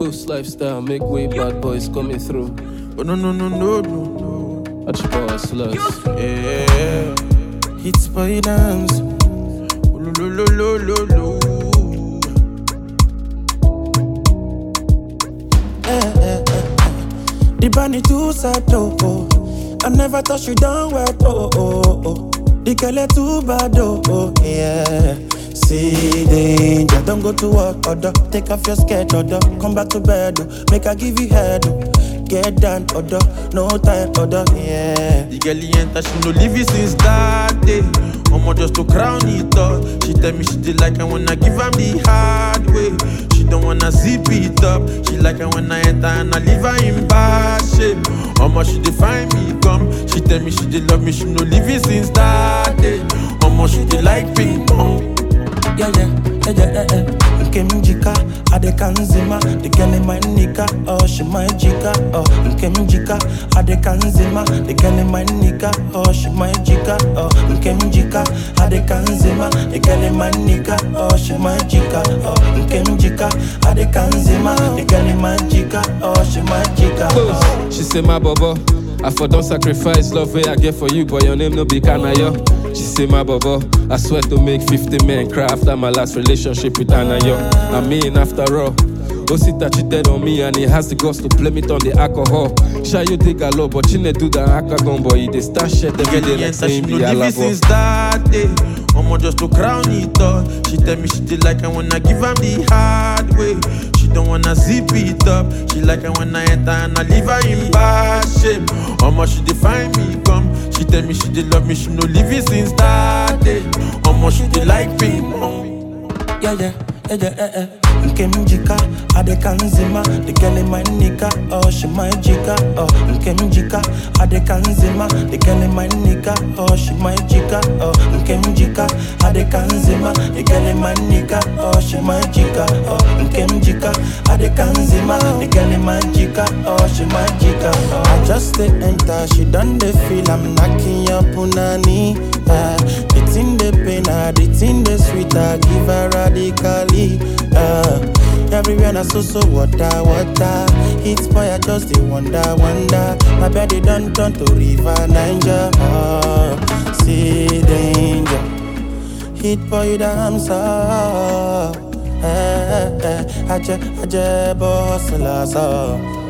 Coast lifestyle, make way, bad boys coming through. But no. I just power slugs. Yeah. Hits by dance. Lo. The bunny too sad, oh. I never thought you done well, oh. The girl too bad, oh, yeah. See danger, don't go to work, order. Take off your skirt, order. Come back to bed, oh. Make I give you head, oh. Get down, order. No time, order, yeah. The girl enter, she no leave it since that day. Omo just to crown it up. She tell me she did like I wanna give am the hard way. She don't wanna zip it up. She like I when I enter and I leave her in bad shape. Omo she dey find me come. She tell me she did love me, she no leave it since that day. Omo she dey like ping pong. Yeah. Nkemjika, adekanzima. The girl in my nigga, oh she my jika. Oh Nkemjika, adekanzima. The girl in my nigga, oh she my jika. Oh Nkemjika, adekanzima. The girl in my nigga, oh she my jika. Oh Nkemjika, adekanzima. The girl in my jika, oh she my jika. Close. She say my bobo, I for don't sacrifice love way I get for you, but your name no be Kanayo. She say my bobo, I swear to make 50 men cry after my last relationship with Anayo. I mean after all, Osita cheated on me and he has the guts to blame it on the alcohol. Shy you dig a lot, but you ne do the akagon boy. They start shit every day like saying she the no leave it since that day. Omo just to crown it up. She tell me she did like I wanna give am the hard way. She don't wanna zip it up. She like I when I enter and I leave her in bad shape. Omo she dey find me come. She tell me she did love me, she no leave it since that day. Omo she dey like ping pong. Yeah. Nkemjika, adekanzima. The girl in my nigga, oh she my jika. Oh Nkemjika, adekanzima. The girl in my nigga, oh she my jika. Oh Nkemjika, adekanzima. The girl in my nigga, oh she my jika. Oh Nkemjika, adekanzima. The girl in my jika, oh she my jika. I just stay enter, she done the feel I'm knocking your punani. The thing the pain, the thing the sweet, I give her radically. Everywhere I so water. It's boy I just dey wonder. My body done turn to river Niger. See danger. Hit boy damn so. Aje boss la so.